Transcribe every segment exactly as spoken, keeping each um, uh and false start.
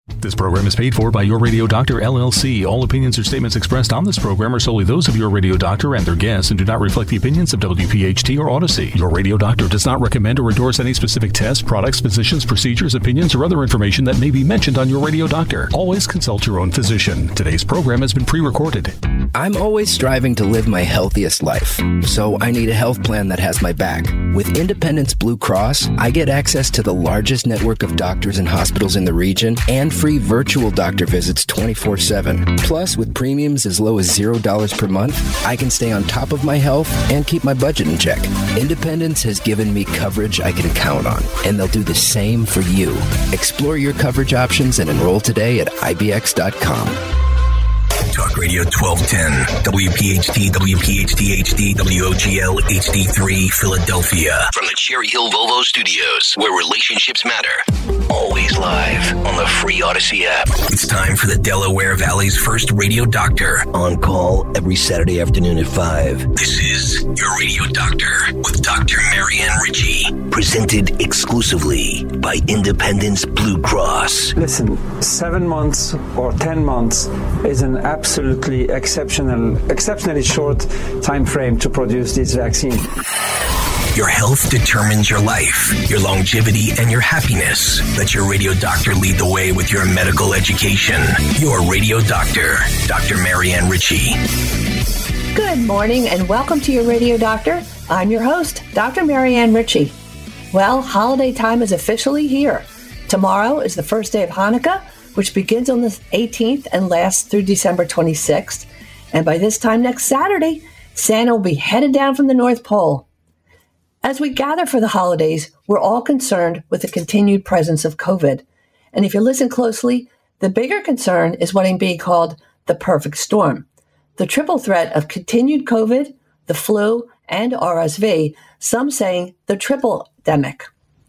This program is paid for by Your Radio Doctor, L L C. All opinions or statements expressed on this program are solely those of Your Radio Doctor and their guests and do not reflect the opinions of W P H T or Odyssey. Your Radio Doctor does not recommend or endorse any specific tests, products, physicians, procedures, opinions, or other information that may be mentioned on Your Radio Doctor. Always consult your own physician. Today's program has been pre-recorded. I'm always striving to live my healthiest life, so I need a health plan that has my back. With Independence Blue Cross, I get access to the largest network of doctors and hospitals in the region and free virtual doctor visits twenty-four seven. Plus, with premiums as low as zero dollars per month, I can stay on top of my health and keep my budget in check. Independence has given me coverage I can count on, and they'll do the same for you. Explore your coverage options and enroll today at I B X dot com. Talk Radio twelve ten, W P H T, W P H T H D, W O G L, H D three, Philadelphia. From the Cherry Hill Volvo Studios, where relationships matter. Always live on the free Odyssey app. It's time for the Delaware Valley's first radio doctor. On call every Saturday afternoon at five. This is Your Radio Doctor with Doctor Marianne Ritchie. Presented exclusively by Independence Blue Cross. Listen, seven months or ten months is an absolutely exceptional, exceptionally short time frame to produce this vaccine. Your health determines your life, your longevity, and your happiness. Let your radio doctor lead the way with your medical education. Your Radio Doctor, Doctor Marianne Ritchie. Good morning and welcome to Your Radio Doctor. I'm your host, Doctor Marianne Ritchie. Well, holiday time is officially here. Tomorrow is the first day of Hanukkah, which begins on the eighteenth and lasts through December twenty-sixth. And by this time next Saturday, Santa will be headed down from the North Pole. As we gather for the holidays, we're all concerned with the continued presence of COVID. And if you listen closely, the bigger concern is what is being called the perfect storm. The triple threat of continued COVID, the flu, and R S V, some saying the triple-demic.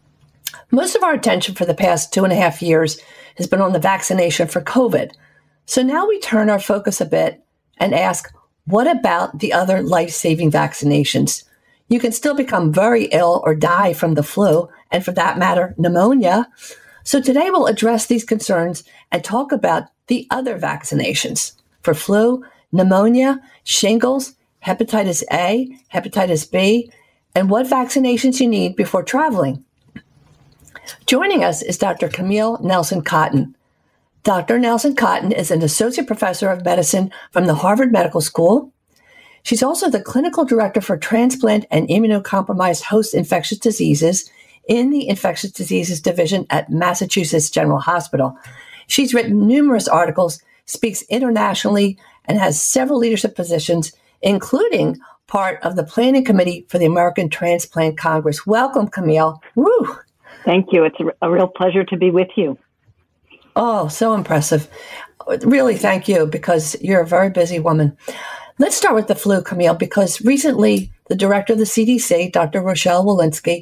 Most of our attention for the past two and a half years has been on the vaccination for COVID. So now we turn our focus a bit and ask, what about the other life-saving vaccinations? You can still become very ill or die from the flu, and for that matter, pneumonia. So today we'll address these concerns and talk about the other vaccinations for flu, pneumonia, shingles, hepatitis A, hepatitis B, and what vaccinations you need before traveling. Joining us is Doctor Camille Nelson Cotton. Doctor Nelson Cotton is an associate professor of medicine from the Harvard Medical School. She's also the clinical director for transplant and immunocompromised host infectious diseases in the infectious diseases division at Massachusetts General Hospital. She's written numerous articles, speaks internationally, and has several leadership positions, including part of the planning committee for the American Transplant Congress. Welcome, Camille. Woo! Thank you. It's a real pleasure to be with you. Oh, so impressive. Really, thank you, because you're a very busy woman. Let's start with the flu, Camille, because recently the director of the C D C, Doctor Rochelle Walensky,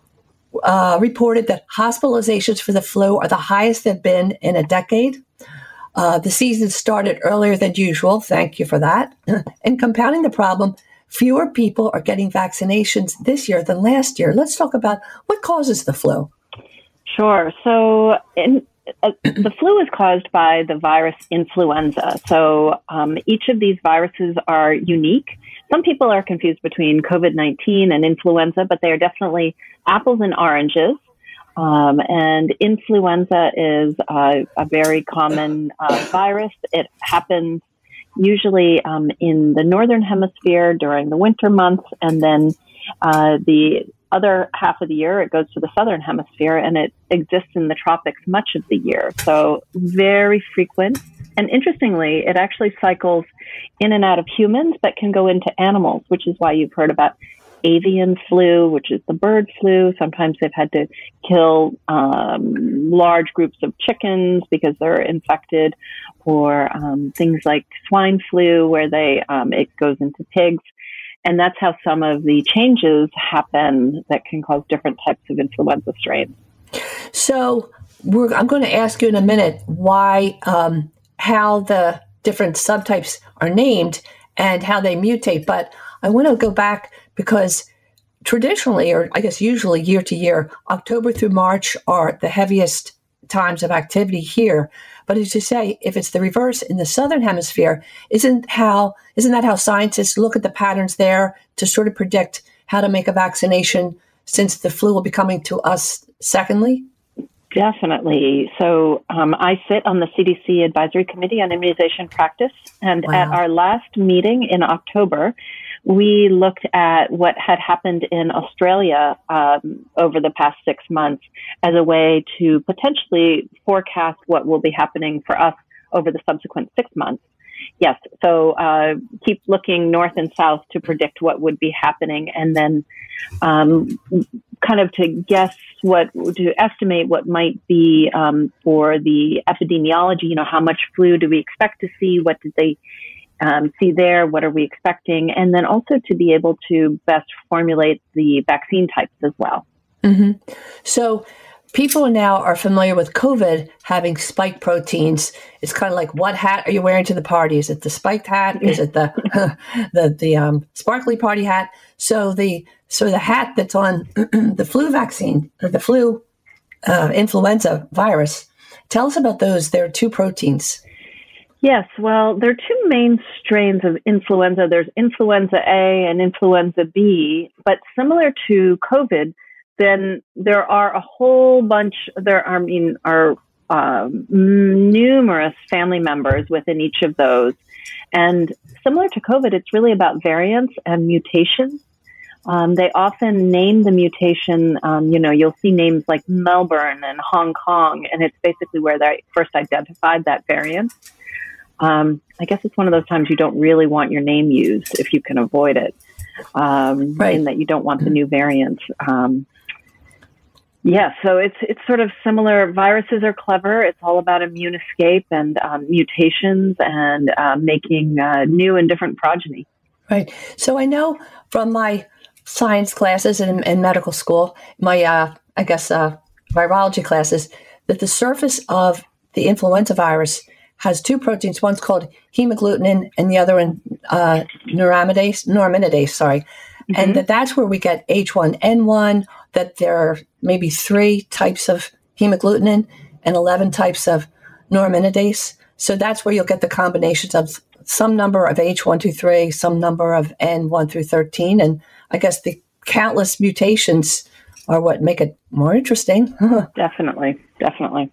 uh, reported that hospitalizations for the flu are the highest they've been in a decade. Uh, the season started earlier than usual. Thank you for that. And compounding the problem, fewer people are getting vaccinations this year than last year. Let's talk about what causes the flu. Sure. So in, uh, the flu is caused by the virus influenza. So um, each of these viruses are unique. Some people are confused between COVID nineteen and influenza, but they are definitely apples and oranges. Um, and influenza is uh, a very common uh, virus. It happens usually um, in the northern hemisphere during the winter months, and then uh, the other half of the year it goes to the southern hemisphere, and it exists in the tropics much of the year. So very frequent. And interestingly, it actually cycles in and out of humans, but can go into animals, which is why you've heard about avian flu, which is the bird flu. Sometimes they've had to kill um, large groups of chickens because they're infected, or um, things like swine flu, where they um, it goes into pigs. And that's how some of the changes happen that can cause different types of influenza strains. So we're, I'm going to ask you in a minute why, um, how the different subtypes are named and how they mutate. But I want to go back because traditionally, or I guess usually year to year, October through March are the heaviest times of activity here. But as you say, if it's the reverse in the southern hemisphere, isn't how isn't that how scientists look at the patterns there to sort of predict how to make a vaccination, since the flu will be coming to us secondly? Definitely. So um, I sit on the C D C Advisory Committee on Immunization Practice, and wow. at our last meeting in October, we looked at what had happened in Australia um, over the past six months as a way to potentially forecast what will be happening for us over the subsequent six months. Yes, so uh, keep looking north and south to predict what would be happening, and then um, kind of to guess what, to estimate what might be um, for the epidemiology. You know, how much flu do we expect to see? What did they um, see there? What are we expecting? And then also to be able to best formulate the vaccine types as well. Mm-hmm. So people now are familiar with COVID having spike proteins. It's kind of like, what hat are you wearing to the party? Is it the spiked hat? Is it the the the um, sparkly party hat? So the so the hat that's on the flu vaccine, or the flu uh, influenza virus. Tell us about those. There are two proteins. Yes, well, there are two main strains of influenza. There's influenza A and influenza B, but similar to COVID, then there are a whole bunch, there are, I mean, are um, numerous family members within each of those. And similar to COVID, it's really about variants and mutations. Um, they often name the mutation, um, you know, you'll see names like Melbourne and Hong Kong, and it's basically where they first identified that variant. Um, I guess it's one of those times you don't really want your name used if you can avoid it, um, right. and that you don't want the new variants. Um, Yeah, so it's it's sort of similar. Viruses are clever. It's all about immune escape and um, mutations and uh, making uh, new and different progeny. Right. So I know from my science classes in, in medical school, my, uh, I guess, uh, virology classes, that the surface of the influenza virus has two proteins. One's called hemagglutinin and the other one, uh, neuraminidase, neuraminidase, sorry. Mm-hmm. And that that's where we get H one N one, that there are maybe three types of hemagglutinin and eleven types of neuraminidase. So that's where you'll get the combinations of some number of H one two three, some number of N one through thirteen. And I guess the countless mutations are what make it more interesting. Definitely, definitely.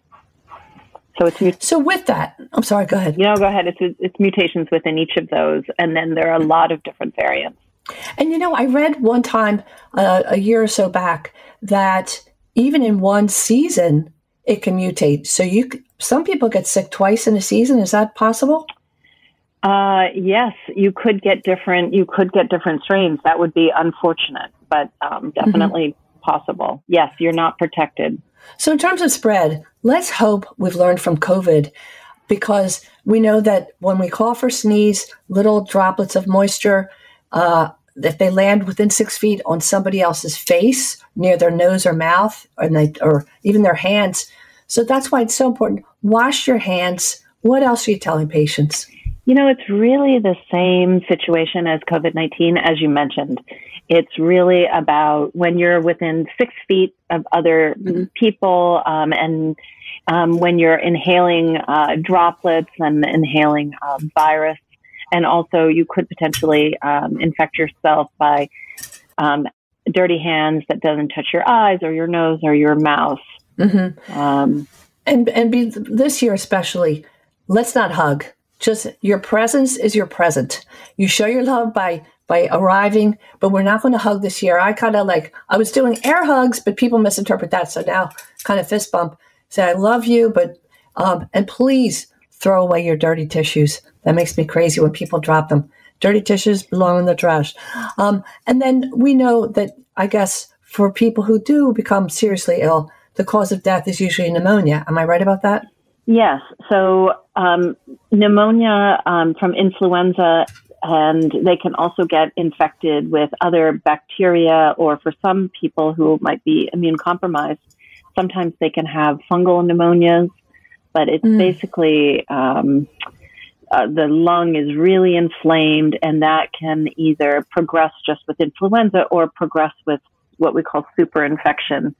So it's mut- so with that, I'm sorry, go ahead. You know, go ahead. It's it's mutations within each of those, and then there are a lot of different variants. And, you know, I read one time uh, a year or so back that even in one season, it can mutate. So you, some people get sick twice in a season. Is that possible? Uh, yes, you could get different. You could get different strains. That would be unfortunate, but um, definitely mm-hmm. possible. Yes, you're not protected. So in terms of spread, let's hope we've learned from COVID, because we know that when we cough or sneeze, little droplets of moisture, Uh, if they land within six feet on somebody else's face, near their nose or mouth, or, they, or even their hands. So that's why it's so important. Wash your hands. What else are you telling patients? You know, it's really the same situation as COVID nineteen, as you mentioned. It's really about when you're within six feet of other mm-hmm. people, um, and um, when you're inhaling uh, droplets and inhaling uh, virus. And also, you could potentially um, infect yourself by um, dirty hands that doesn't touch your eyes or your nose or your mouth. Mm-hmm. Um, and and be, this year especially, let's not hug. Just your presence is your present. You show your love by by arriving, but we're not going to hug this year. I kind of like, I was doing air hugs, but people misinterpret that. So now kind of fist bump, say, I love you, but, um, and please throw away your dirty tissues. That makes me crazy when people drop them. Dirty tissues belong in the trash. Um, and then we know that, I guess, for people who do become seriously ill, the cause of death is usually pneumonia. Am I right about that? Yes. So um, pneumonia um, from influenza, and they can also get infected with other bacteria, or for some people who might be immune compromised, sometimes they can have fungal pneumonias, but it's mm. basically um, uh, the lung is really inflamed, and that can either progress just with influenza or progress with what we call superinfection.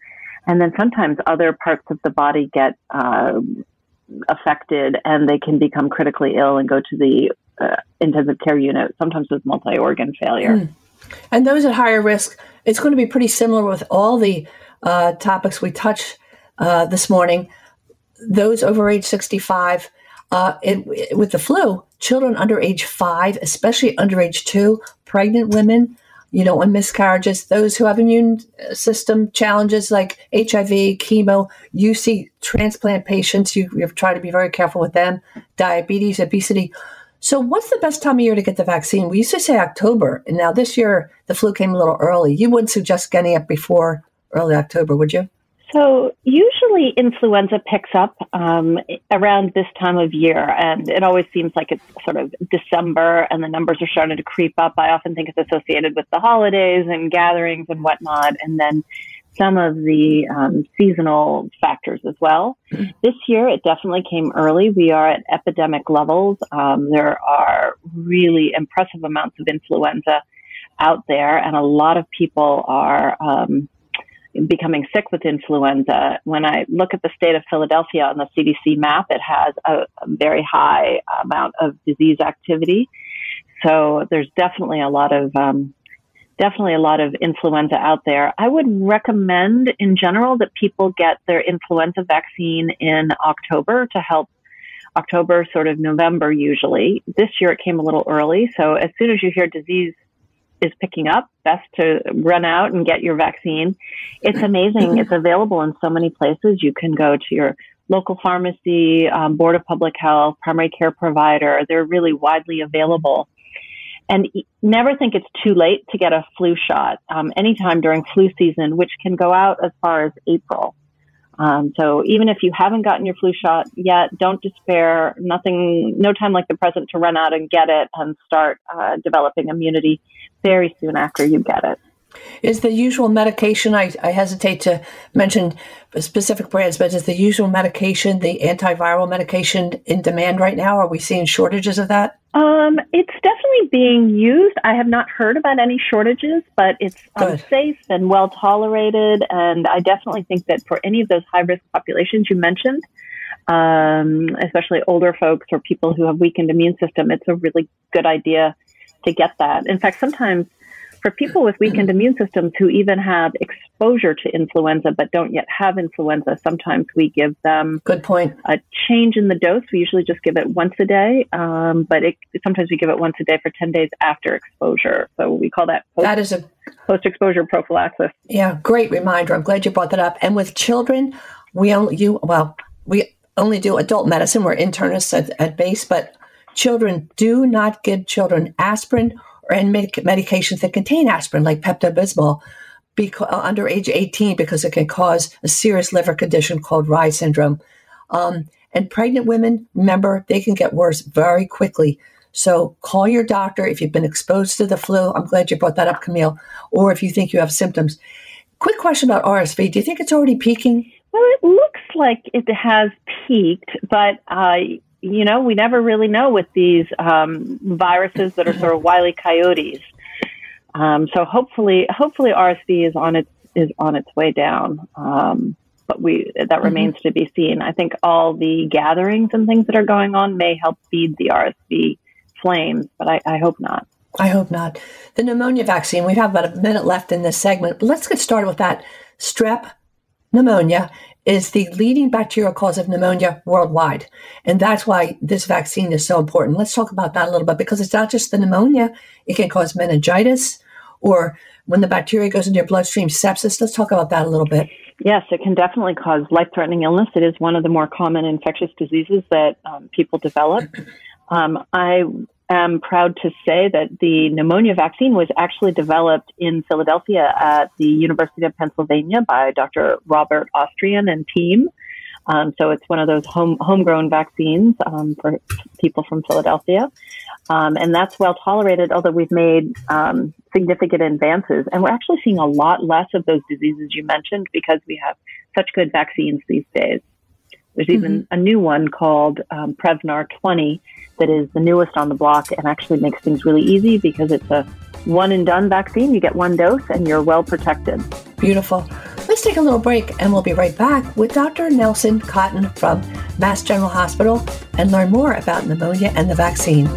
And then sometimes other parts of the body get uh, affected and they can become critically ill and go to the uh, intensive care unit, sometimes with multi-organ failure. Mm. And those at higher risk, it's going to be pretty similar with all the uh, topics we touched uh, this morning. Those over age sixty-five, uh, it, with the flu, children under age five, especially under age two, pregnant women, you know, and miscarriages, those who have immune system challenges like H I V, chemo, you see transplant patients, you, you try to be very careful with them, diabetes, obesity. So what's the best time of year to get the vaccine? We used to say October, and now this year the flu came a little early. You wouldn't suggest getting it before early October, would you? So usually influenza picks up um, around this time of year, and it always seems like it's sort of December and the numbers are starting to creep up. I often think it's associated with the holidays and gatherings and whatnot, and then some of the um, seasonal factors as well. This year, it definitely came early. We are at epidemic levels. Um, there are really impressive amounts of influenza out there, and a lot of people are um, becoming sick with influenza. When I look at the state of Philadelphia on the C D C map, it has a, a very high amount of disease activity. So there's definitely a lot of um, definitely a lot of influenza out there. I would recommend in general that people get their influenza vaccine in October to help October, sort of November usually. This year it came a little early. So as soon as you hear disease is picking up, best to run out and get your vaccine. It's amazing. It's available in so many places. You can go to your local pharmacy, um, Board of Public Health, primary care provider. They're really widely available. And never think it's too late to get a flu shot um, anytime during flu season, which can go out as far as April. Um, so even if you haven't gotten your flu shot yet, don't despair. Nothing, no time like the present to run out and get it and start uh, developing immunity very soon after you get it. Is the usual medication, I, I hesitate to mention specific brands, but is the usual medication, the antiviral medication, in demand right now? Are we seeing shortages of that? Um, it's definitely being used. I have not heard about any shortages, but it's um, safe and well tolerated. And I definitely think that for any of those high-risk populations you mentioned, um, especially older folks or people who have weakened immune system, it's a really good idea to get that. In fact, sometimes for people with weakened immune systems who even have exposure to influenza but don't yet have influenza, sometimes we give them good point. A change in the dose. We usually just give it once a day, um, but it, sometimes we give it once a day for ten days after exposure. So we call that post, that is a post-exposure prophylaxis. Yeah, great reminder. I'm glad you brought that up. And with children, we only you well we only do adult medicine. We're internists at, at base, but children, do not give children aspirin or any medic- medications that contain aspirin, like Pepto-Bismol, because, uh, under age eighteen, because it can cause a serious liver condition called Rye syndrome. Um, and pregnant women, remember, they can get worse very quickly. So call your doctor if you've been exposed to the flu. I'm glad you brought that up, Camille. Or if you think you have symptoms. Quick question about R S V. Do you think it's already peaking? Well, it looks like it has peaked, but uh, you know, we never really know with these um, viruses that are sort of wily coyotes. Um, so hopefully, hopefully R S V is on its is on its way down. Um, but we that mm-hmm. remains to be seen. I think all the gatherings and things that are going on may help feed the R S V flames, but I, I hope not. I hope not. The pneumonia vaccine. We have about a minute left in this segment, but let's get started with that. Strep pneumonia is the leading bacterial cause of pneumonia worldwide. And that's why this vaccine is so important. Let's talk about that a little bit, because it's not just the pneumonia. It can cause meningitis, or when the bacteria goes into your bloodstream, sepsis. Let's talk about that a little bit. Yes, it can definitely cause life-threatening illness. It is one of the more common infectious diseases that um, people develop. Um, I am proud to say that the pneumonia vaccine was actually developed in Philadelphia at the University of Pennsylvania by Doctor Robert Austrian and team. Um, so it's one of those home homegrown vaccines um, for people from Philadelphia. Um, and that's well tolerated, although we've made um, significant advances. And we're actually seeing a lot less of those diseases you mentioned because we have such good vaccines these days. There's even mm-hmm. a new one called um, Prevnar twenty that is the newest on the block and actually makes things really easy because it's a one and done vaccine. You get one dose and you're well protected. Beautiful. Let's Let's take a little break, and we'll be right back with Doctor Nelson Cotton from Mass General Hospital and learn more about pneumonia and the vaccine.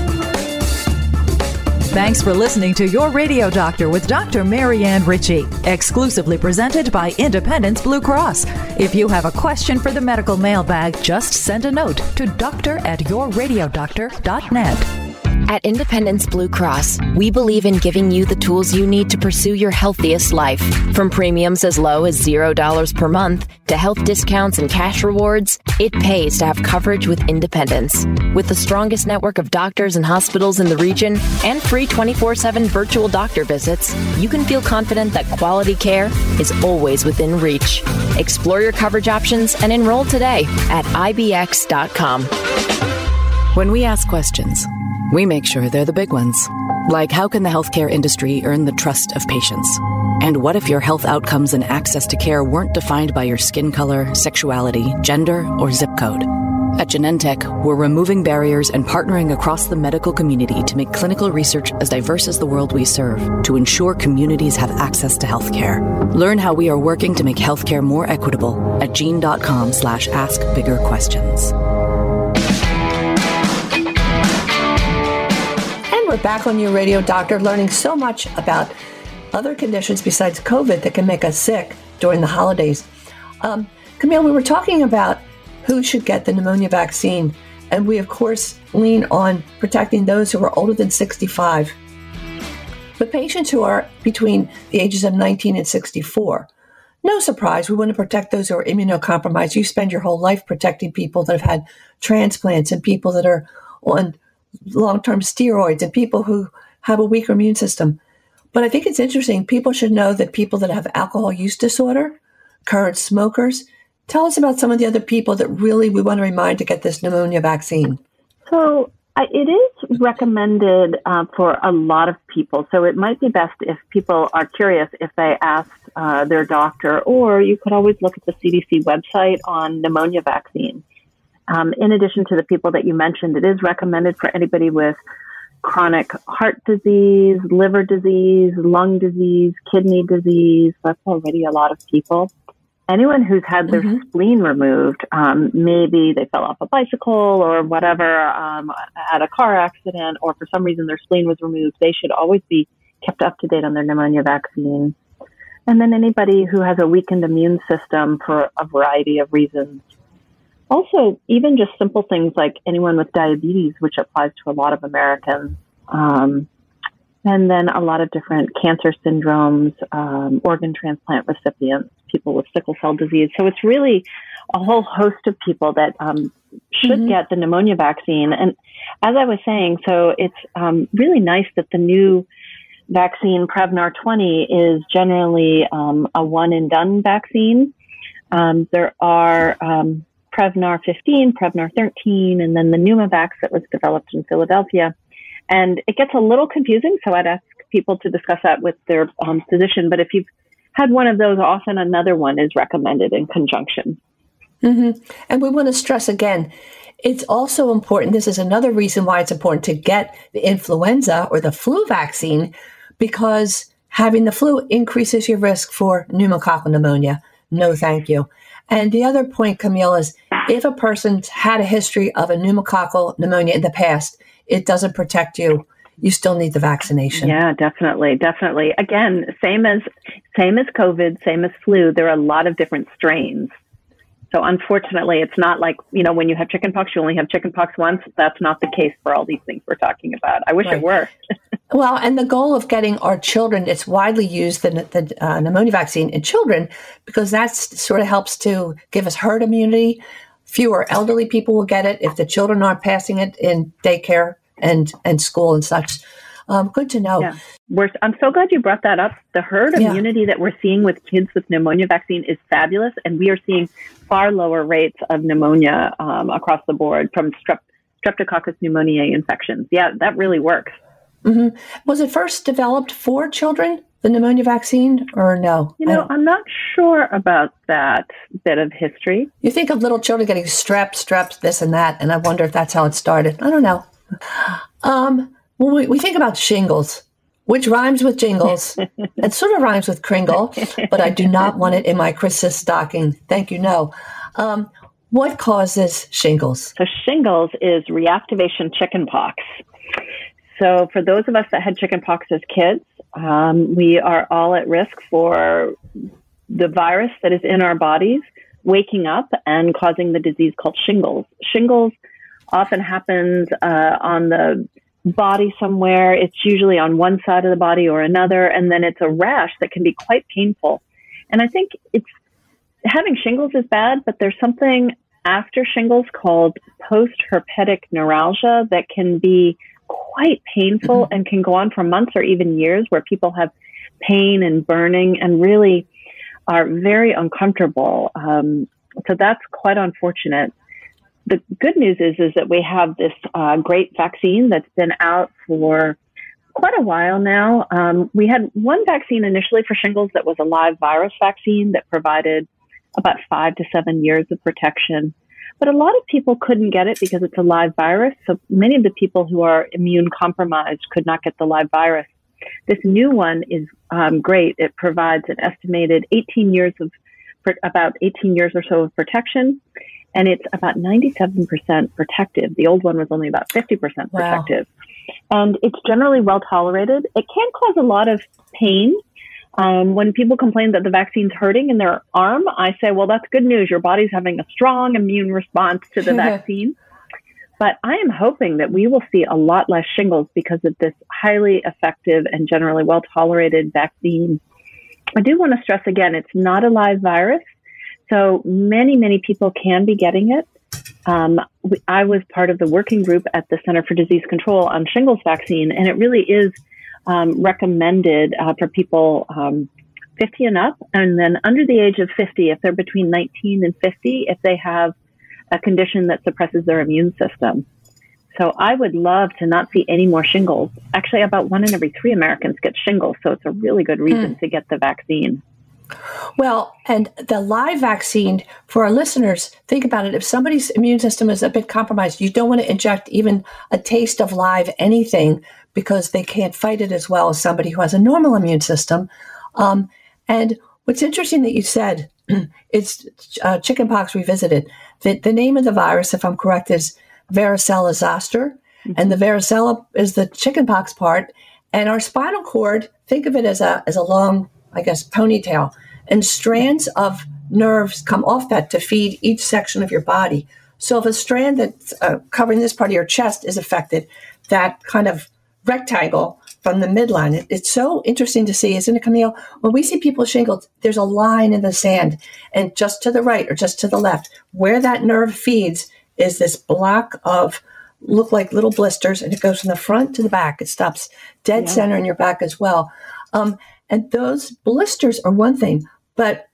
Thanks for listening to Your Radio Doctor with Doctor Marianne Ritchie, exclusively presented by Independence Blue Cross. If you have a question for the medical mailbag, just send a note to doctor at your radio doctor dot net. At Independence Blue Cross, we believe in giving you the tools you need to pursue your healthiest life. From premiums as low as zero dollars per month to health discounts and cash rewards, it pays to have coverage with Independence. With the strongest network of doctors and hospitals in the region and free twenty-four seven virtual doctor visits, you can feel confident that quality care is always within reach. Explore your coverage options and enroll today at I B X dot com. When we ask questions, we make sure they're the big ones. Like, how can the healthcare industry earn the trust of patients? And what if your health outcomes and access to care weren't defined by your skin color, sexuality, gender, or zip code? At Genentech, we're removing barriers and partnering across the medical community to make clinical research as diverse as the world we serve, to ensure communities have access to healthcare. Learn how we are working to make healthcare more equitable at gene.com slash ask bigger questions. We're back on Your Radio Doctor, learning so much about other conditions besides COVID that can make us sick during the holidays. Um, Camille, we were talking about who should get the pneumonia vaccine, and we, of course, lean on protecting those who are older than sixty-five. But patients who are between the ages of nineteen and sixty-four, no surprise, we want to protect those who are immunocompromised. You spend your whole life protecting people that have had transplants and people that are on long-term steroids and people who have a weaker immune system. But I think it's interesting. People should know that people that have alcohol use disorder, current smokers. Tell us about some of the other people that really we want to remind to get this pneumonia vaccine. So uh, it is recommended uh, for a lot of people. So it might be best if people are curious if they ask uh, their doctor, or you could always look at the C D C website on pneumonia vaccine. Um, in addition to the people that you mentioned, it is recommended for anybody with chronic heart disease, liver disease, lung disease, kidney disease. That's already a lot of people. Anyone who's had their mm-hmm. spleen removed, um, maybe they fell off a bicycle or whatever, um, had a car accident, or for some reason their spleen was removed, they should always be kept up to date on their pneumonia vaccine. And then anybody who has a weakened immune system for a variety of reasons. Also, even just simple things like anyone with diabetes, which applies to a lot of Americans, um, and then a lot of different cancer syndromes, um, organ transplant recipients, people with sickle cell disease. So it's really a whole host of people that um, should mm-hmm. get the pneumonia vaccine. And as I was saying, so it's um, really nice that the new vaccine, Prevnar twenty, is generally um, a one-and-done vaccine. Um, there are... Um, Prevnar fifteen, Prevnar thirteen, and then the Pneumovax that was developed in Philadelphia. And it gets a little confusing, so I'd ask people to discuss that with their um, physician. But if you've had one of those, often another one is recommended in conjunction. Mm-hmm. And we want to stress again, it's also important, this is another reason why it's important to get the influenza or the flu vaccine, because having the flu increases your risk for pneumococcal pneumonia. No, thank you. And the other point, Camille, is if a person's had a history of a pneumococcal pneumonia in the past, it doesn't protect you. You still need the vaccination. Yeah, definitely. Definitely. Again, same as same as COVID, same as flu, there are a lot of different strains. So unfortunately, it's not like, you know, when you have chickenpox, you only have chickenpox once. That's not the case for all these things we're talking about. I wish right. it were. Well, and the goal of getting our children, it's widely used, the, the uh, pneumonia vaccine in children, because that sort of helps to give us herd immunity. Fewer elderly people will get it if the children aren't passing it in daycare and, and school and such. Um, good to know. Yeah. We're, I'm so glad you brought that up. The herd yeah. immunity that we're seeing with kids with pneumonia vaccine is fabulous, and we are seeing far lower rates of pneumonia um, across the board from strep, Streptococcus pneumoniae infections. Yeah, that really works. Mm-hmm. Was it first developed for children, the pneumonia vaccine, or no? You know, I'm not sure about that bit of history. You think of little children getting strep, strep, this and that, and I wonder if that's how it started. I don't know. Um, when we, we think about shingles, which rhymes with jingles. It sort of rhymes with Kringle, but I do not want it in my Christmas stocking. Thank you, no. Um, what causes shingles? So shingles is reactivation chickenpox. So for those of us that had chickenpox as kids, um, we are all at risk for the virus that is in our bodies waking up and causing the disease called shingles. Shingles often happens uh, on the body somewhere. It's usually on one side of the body or another, and then it's a rash that can be quite painful. And I think it's having shingles is bad, but there's something after shingles called post-herpetic neuralgia that can be quite painful mm-hmm. and can go on for months or even years, where people have pain and burning and really are very uncomfortable. Um, so that's quite unfortunate. The good news is, is that we have this uh, great vaccine that's been out for quite a while now. Um, we had one vaccine initially for shingles that was a live virus vaccine that provided about five to seven years of protection. But a lot of people couldn't get it because it's a live virus. So many of the people who are immune compromised could not get the live virus. This new one is um, great. It provides an estimated eighteen years of, about eighteen years or so of protection. And it's about ninety-seven percent protective. The old one was only about fifty percent protective. Wow. And it's generally well tolerated. It can cause a lot of pain. Um, when people complain that the vaccine's hurting in their arm, I say, well, that's good news. Your body's having a strong immune response to the vaccine. But I am hoping that we will see a lot less shingles because of this highly effective and generally well tolerated vaccine. I do want to stress again, it's not a live virus. So many, many people can be getting it. Um, we, I was part of the working group at the Center for Disease Control on shingles vaccine, and it really is um, recommended uh, for people um, fifty and up, and then under the age of fifty, if they're between nineteen and fifty, if they have a condition that suppresses their immune system. So I would love to not see any more shingles. Actually, about one in every three Americans get shingles, so it's a really good reason mm. to get the vaccine. Well, and the live vaccine, for our listeners, think about it. If somebody's immune system is a bit compromised, you don't want to inject even a taste of live anything because they can't fight it as well as somebody who has a normal immune system. Um, and what's interesting that you said, it's uh, chickenpox revisited. The, the name of the virus, if I'm correct, is varicella zoster. Mm-hmm. And the varicella is the chickenpox part. And our spinal cord, think of it as a as a long, I guess, ponytail, and strands of nerves come off that to feed each section of your body. So if a strand that's uh, covering this part of your chest is affected, that kind of rectangle from the midline, it, it's so interesting to see, isn't it, Camille? When we see people with shingles, there's a line in the sand, and just to the right or just to the left, where that nerve feeds is this block of, look like little blisters, and it goes from the front to the back. It stops dead yeah. center in your back as well. Um, And those blisters are one thing, but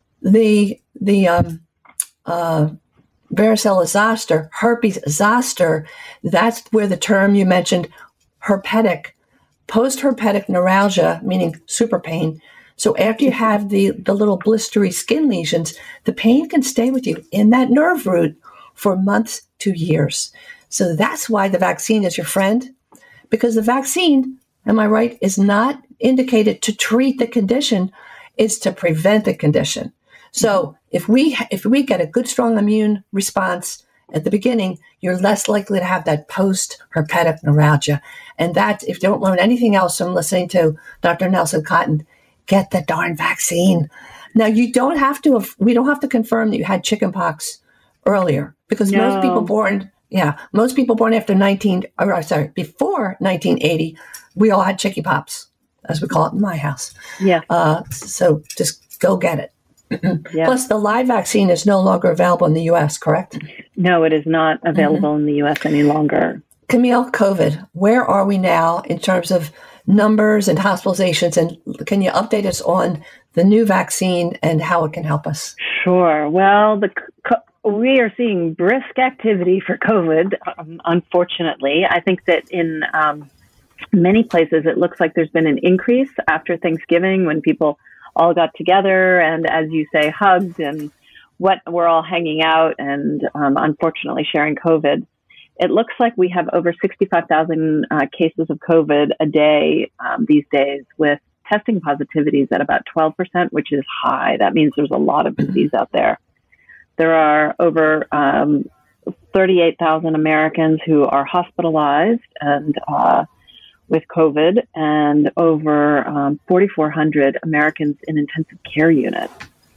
the the um, uh, varicella zoster, herpes zoster, that's where the term you mentioned, herpetic, post-herpetic neuralgia, meaning super pain. So after you have the, the little blistery skin lesions, the pain can stay with you in that nerve root for months to years. So that's why the vaccine is your friend, because the vaccine, am I right, is not indicated to treat the condition, is to prevent the condition. So if we if we get a good, strong immune response at the beginning, you're less likely to have that post-herpetic neuralgia. And that, if you don't learn anything else from listening to Doctor Nelson Cotton, get the darn vaccine. Now, you don't have to, we don't have to confirm that you had chickenpox earlier, because no. most people born, yeah, most people born after nineteen, or sorry, before nineteen eighty, we all had chickenpox, as we call it in my house. Yeah. Uh, so just go get it. Yeah. Plus, the live vaccine is no longer available in the U S, correct? No, it is not available mm-hmm. in the U S any longer. Camille, COVID, where are we now in terms of numbers and hospitalizations? And can you update us on the new vaccine and how it can help us? Sure. Well, the we are seeing brisk activity for COVID, um, unfortunately. I think that in um, many places, it looks like there's been an increase after Thanksgiving when people all got together and, as you say, hugged and what we're all hanging out and um, unfortunately sharing COVID. it looks like we have over sixty-five thousand uh, cases of COVID a day um, these days, with testing positivities at about twelve percent, which is high. That means there's a lot of disease out there. There are over um, thirty-eight thousand Americans who are hospitalized and uh, with COVID, and over um, forty-four hundred Americans in intensive care units.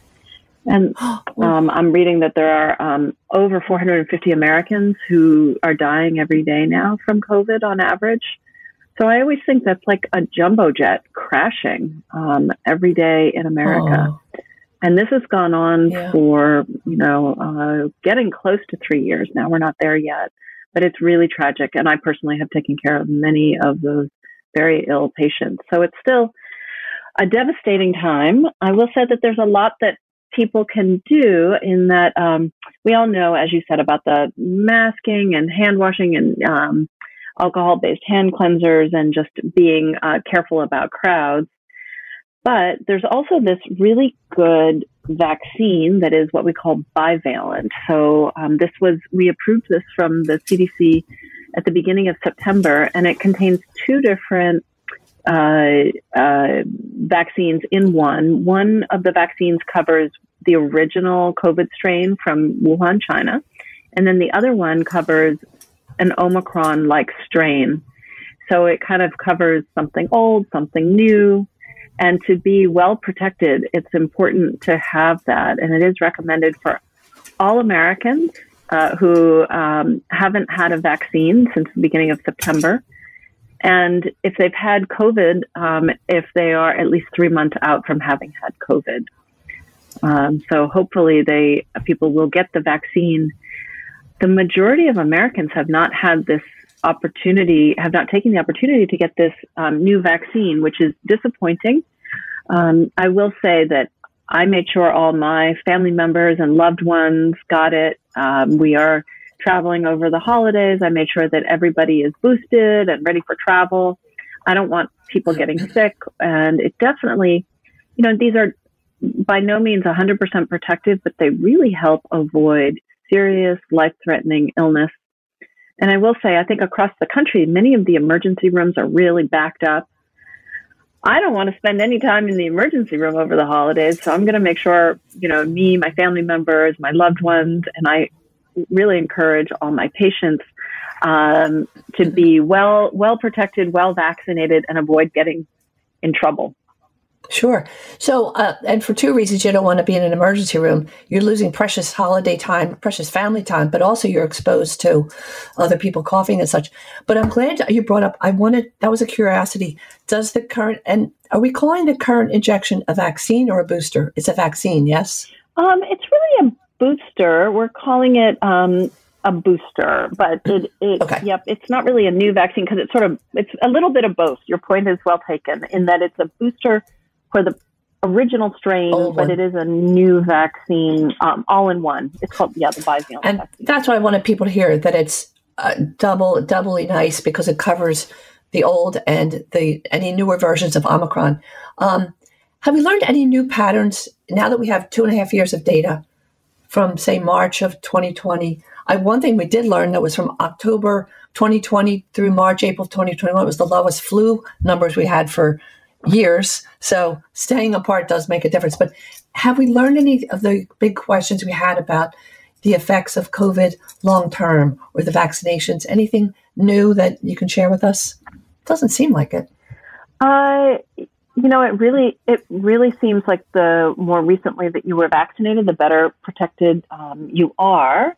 And um, I'm reading that there are um, over four hundred fifty Americans who are dying every day now from COVID on average. So I always think that's like a jumbo jet crashing um, every day in America. Oh. And this has gone on yeah. for, you know, uh, getting close to three years now. We're not there yet, but it's really tragic. And I personally have taken care of many of those very ill patients. So it's still a devastating time. I will say that there's a lot that people can do in that um, we all know, as you said, about the masking and hand washing and um, alcohol-based hand cleansers and just being uh, careful about crowds. But there's also this really good vaccine that is what we call bivalent. So um, this was, we approved this from the C D C at the beginning of September, and it contains two different uh, uh, vaccines in one. One of the vaccines covers the original COVID strain from Wuhan, China, and then the other one covers an Omicron-like strain. So it kind of covers something old, something new. And to be well protected, it's important to have that. And it is recommended for all Americans uh, who um, haven't had a vaccine since the beginning of September. And if they've had COVID, um, if they are at least three months out from having had COVID. Um, so hopefully they people will get the vaccine. The majority of Americans have not had this opportunity, have not taken the opportunity to get this um, new vaccine, which is disappointing. Um, I will say that I made sure all my family members and loved ones got it. Um, we are traveling over the holidays. I made sure that everybody is boosted and ready for travel. I don't want people getting sick. And it definitely, you know, these are by no means one hundred percent protective, but they really help avoid serious life-threatening illness. And I will say, I think across the country, many of the emergency rooms are really backed up. I don't want to spend any time in the emergency room over the holidays, so I'm going to make sure, you know, me, my family members, my loved ones, and I really encourage all my patients um, to be well, well protected, well vaccinated, and avoid getting in trouble. Sure. So, uh, and for two reasons, you don't want to be in an emergency room. You're losing precious holiday time, precious family time, but also you're exposed to other people coughing and such. But I'm glad you brought up, I wanted, that was a curiosity. Does the current, and are we calling the current injection a vaccine or a booster? It's a vaccine, yes? Um, it's really a booster. We're calling it um, a booster, but it, it okay. yep, it's not really a new vaccine because it's sort of, it's a little bit of both. Your point is well taken in that it's a booster for the original strain, oh, but it is a new vaccine, um, all in one. It's called, yeah, the bivalent and vaccine. That's why I wanted people to hear that it's uh, double, doubly nice because it covers the old and the any newer versions of Omicron. Um, have we learned any new patterns now that we have two and a half years of data from, say, March of twenty twenty? I, one thing we did learn that was from October twenty twenty through March, April twenty twenty-one was the lowest flu numbers we had for years. So staying apart does make a difference. But have we learned any of the big questions we had about the effects of COVID long-term or the vaccinations? Anything new that you can share with us? Doesn't seem like it. Uh, you know, it really, it really seems like the more recently that you were vaccinated, the better protected um, you are.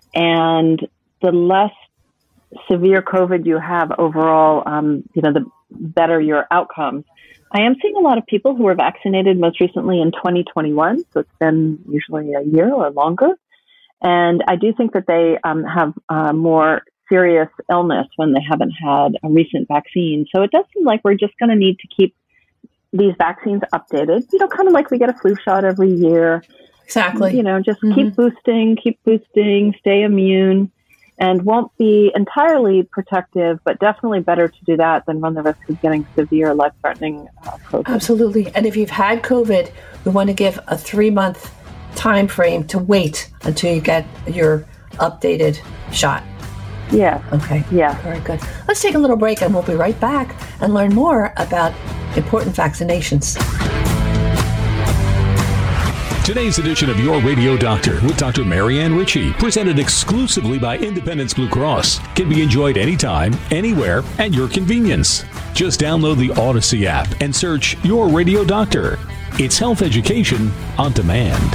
And the less severe COVID you have overall, um, you know, the better your outcomes. I am seeing a lot of people who were vaccinated most recently in twenty twenty-one, so it's been usually a year or longer. And I do think that they um, have uh, more serious illness when they haven't had a recent vaccine. So it does seem like we're just going to need to keep these vaccines updated, you know, kind of like we get a flu shot every year. Exactly. You know, just mm-hmm. keep boosting, keep boosting, stay immune. And won't be entirely protective, but definitely better to do that than run the risk of getting severe, life-threatening uh, COVID. Absolutely. And if you've had COVID, we want to give a three-month time frame to wait until you get your updated shot. Yeah. Okay. Yeah. Very good. Let's take a little break and we'll be right back and learn more about important vaccinations. Today's edition of Your Radio Doctor with Doctor Marianne Ritchie, presented exclusively by Independence Blue Cross, can be enjoyed anytime, anywhere, at your convenience. Just download the Odyssey app and search Your Radio Doctor. It's health education on demand.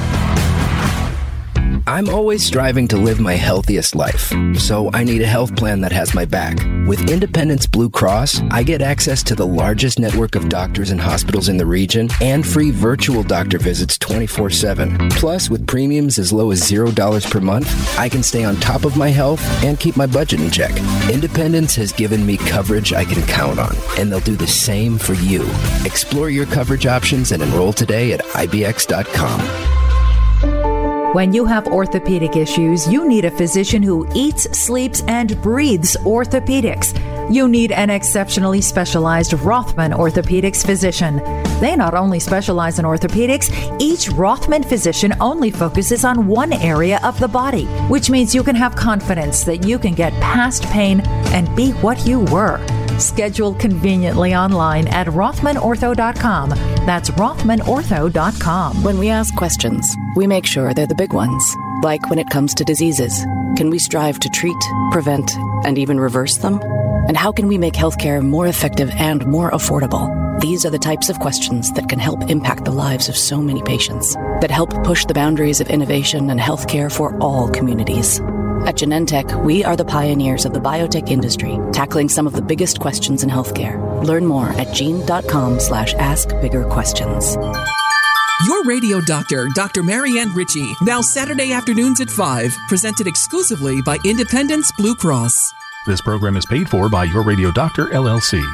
I'm always striving to live my healthiest life, so I need a health plan that has my back. With Independence Blue Cross, I get access to the largest network of doctors and hospitals in the region and free virtual doctor visits twenty-four seven. Plus, with premiums as low as zero dollars per month, I can stay on top of my health and keep my budget in check. Independence has given me coverage I can count on, and they'll do the same for you. Explore your coverage options and enroll today at I B X dot com. When you have orthopedic issues, you need a physician who eats, sleeps, and breathes orthopedics. You need an exceptionally specialized Rothman Orthopedics physician. They not only specialize in orthopedics, each Rothman physician only focuses on one area of the body, which means you can have confidence that you can get past pain and be what you were. Schedule conveniently online at Rothman Ortho dot com. That's Rothman Ortho dot com. When we ask questions, we make sure they're the big ones. Like when it comes to diseases, can we strive to treat, prevent, and even reverse them? And how can we make healthcare more effective and more affordable? These are the types of questions that can help impact the lives of so many patients, that help push the boundaries of innovation and healthcare for all communities. At Genentech, we are the pioneers of the biotech industry, tackling some of the biggest questions in healthcare. Learn more at gene.com slash ask bigger questions. Your Radio Doctor, Doctor Marianne Ritchie, now Saturday afternoons at five, presented exclusively by Independence Blue Cross. This program is paid for by Your Radio Doctor, L L C.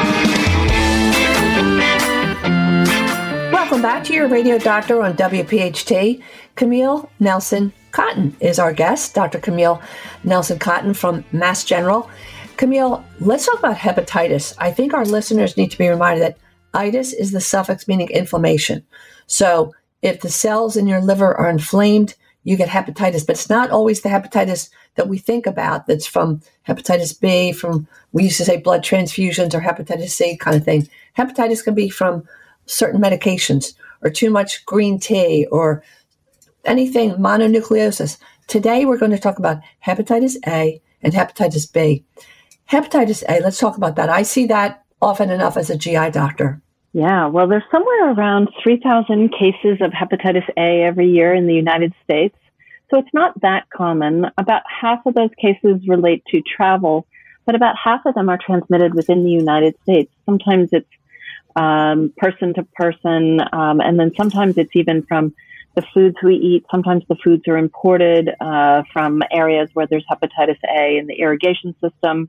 Welcome back to Your Radio Doctor on W P H T. Camille Nelson Cotton is our guest, Doctor Camille Nelson Cotton from Mass General. Camille, let's talk about hepatitis. I think our listeners need to be reminded that itis is the suffix meaning inflammation. So if the cells in your liver are inflamed, you get hepatitis, but it's not always the hepatitis that we think about. That's from hepatitis B, from, we used to say blood transfusions or hepatitis C kind of thing. Hepatitis can be from certain medications or too much green tea or anything, mononucleosis. Today, we're going to talk about hepatitis A and hepatitis B. Hepatitis A, let's talk about that. I see that often enough as a G I doctor. Yeah, well, there's somewhere around three thousand cases of hepatitis A every year in the United States. So it's not that common. About half of those cases relate to travel, but about half of them are transmitted within the United States. Sometimes it's um, person to person, um, and then sometimes it's even from the foods we eat. Sometimes the foods are imported uh, from areas where there's hepatitis A in the irrigation system.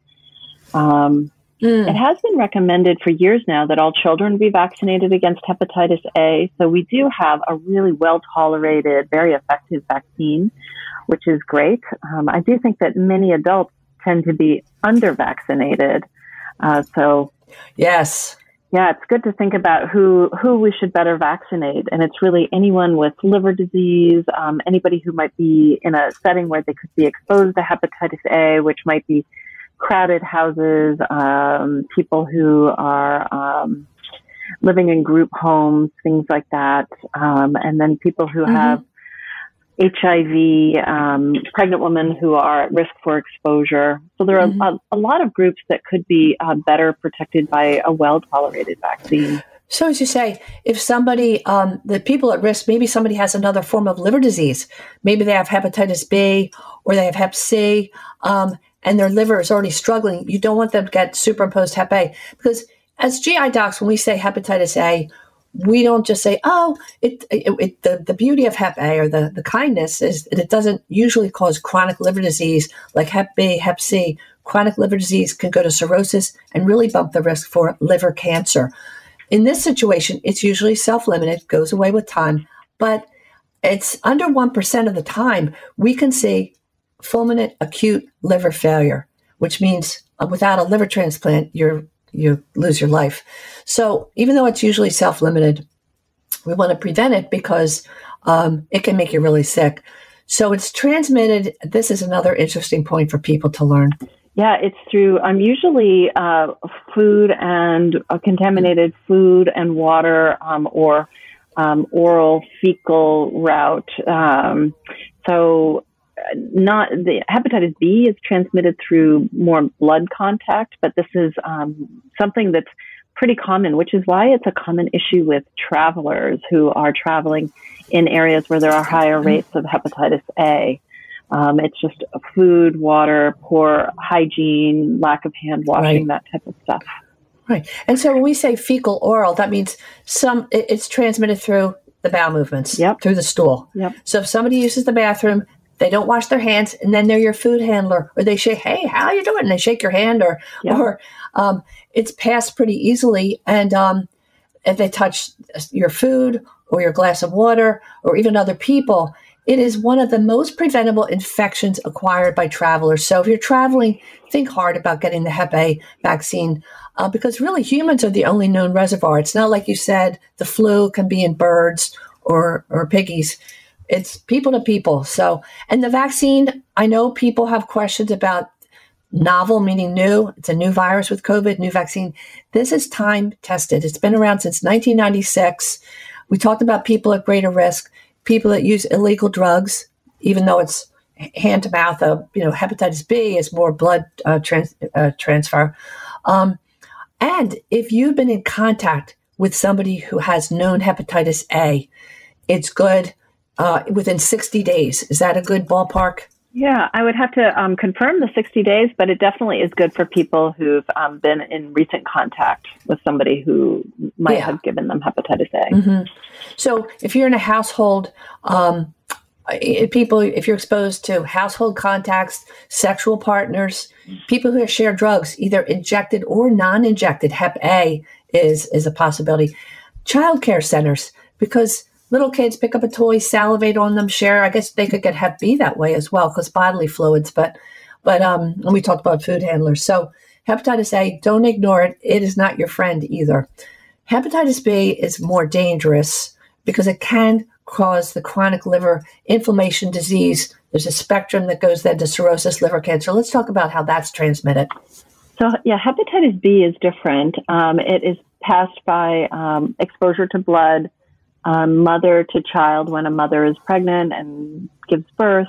Um, mm. It has been recommended for years now that all children be vaccinated against hepatitis A. So we do have a really well-tolerated, very effective vaccine, which is great. Um, I do think that many adults tend to be under-vaccinated. Uh, so yes. Yeah, it's good to think about who, who we should better vaccinate. And it's really anyone with liver disease, um, anybody who might be in a setting where they could be exposed to hepatitis A, which might be crowded houses, um, people who are um, living in group homes, things like that. Um, and then people who mm-hmm. have H I V, um, pregnant women who are at risk for exposure. So there are mm-hmm. a, a lot of groups that could be uh, better protected by a well-tolerated vaccine. So as you say, if somebody, um, the people at risk, maybe somebody has another form of liver disease, maybe they have hepatitis B or they have hep C, um, and their liver is already struggling, you don't want them to get superimposed hep A. Because as G I docs, when we say hepatitis A, we don't just say, oh, it, it, it the, the beauty of hep A or the, the kindness is that it doesn't usually cause chronic liver disease like hep B, hep C. Chronic liver disease can go to cirrhosis and really bump the risk for liver cancer. In this situation, it's usually self-limited, goes away with time, but it's under one percent of the time we can see fulminant acute liver failure, which means without a liver transplant, you're you lose your life. So even though it's usually self-limited, we want to prevent it because um, it can make you really sick. So it's transmitted. This is another interesting point for people to learn. Yeah, it's through um, usually uh, food and uh, contaminated food and water um, or um, oral fecal route. Um, so not the hepatitis B is transmitted through more blood contact, but this is um, something that's pretty common, which is why it's a common issue with travelers who are traveling in areas where there are higher rates of hepatitis A. Um, it's just food, water, poor hygiene, lack of hand washing, right. That type of stuff. Right. And so when we say fecal oral, that means some it, it's transmitted through the bowel movements, yep. through the stool. Yep. So if somebody uses the bathroom, they don't wash their hands, and then they're your food handler, or they say, "Hey, how you doing?" And they shake your hand, or yep. or um, it's passed pretty easily. And um, if they touch your food or your glass of water, or even other people, it is one of the most preventable infections acquired by travelers. So if you're traveling, think hard about getting the Hep A vaccine, uh, because really humans are the only known reservoir. It's not like you said the flu can be in birds or or piggies. It's people to people. So, and the vaccine, I know people have questions about novel, meaning new. It's a new virus with COVID, new vaccine. This is time tested. It's been around since nineteen ninety-six. We talked about people at greater risk, people that use illegal drugs, even though it's hand to mouth. Uh, you know, hepatitis B is more blood uh, trans- uh, transfer. Um, and if you've been in contact with somebody who has known hepatitis A, it's good. Uh, within sixty days. Is that a good ballpark? Yeah, I would have to um, confirm the sixty days, but it definitely is good for people who've um, been in recent contact with somebody who might yeah. have given them hepatitis A. Mm-hmm. So if you're in a household, um, people, if you're exposed to household contacts, sexual partners, people who share drugs, either injected or non-injected, Hep A is, is a possibility. Child care centers, because little kids pick up a toy, salivate on them, share. I guess they could get Hep B that way as well, because bodily fluids. But, but um, and we talked about food handlers. So hepatitis A, don't ignore it. It is not your friend either. Hepatitis B is more dangerous because it can cause the chronic liver inflammation disease. There's a spectrum that goes then to cirrhosis, liver cancer. Let's talk about how that's transmitted. So yeah, hepatitis B is different. Um, it is passed by um, exposure to blood, Um, mother to child when a mother is pregnant and gives birth,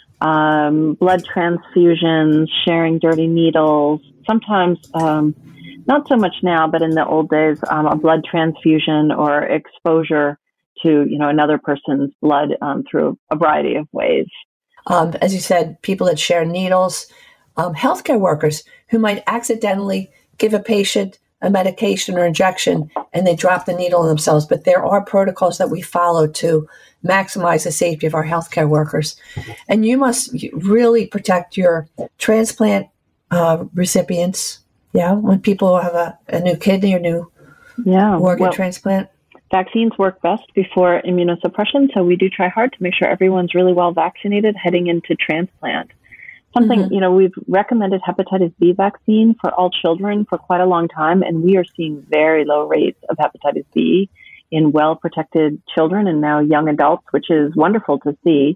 um, blood transfusions, sharing dirty needles, sometimes, um, not so much now, but in the old days, um, a blood transfusion or exposure to, you know, another person's blood um, through a variety of ways. Um, as you said, people that share needles, um, healthcare workers who might accidentally give a patient a medication or injection and they drop the needle on themselves. But there are protocols that we follow to maximize the safety of our healthcare workers. And you must really protect your transplant uh, recipients. Yeah, when people have a, a new kidney or new yeah, organ well, transplant. Vaccines work best before immunosuppression, so we do try hard to make sure everyone's really well vaccinated heading into transplant. Something, mm-hmm. you know, we've recommended hepatitis B vaccine for all children for quite a long time, and we are seeing very low rates of hepatitis B in well-protected children and now young adults, which is wonderful to see.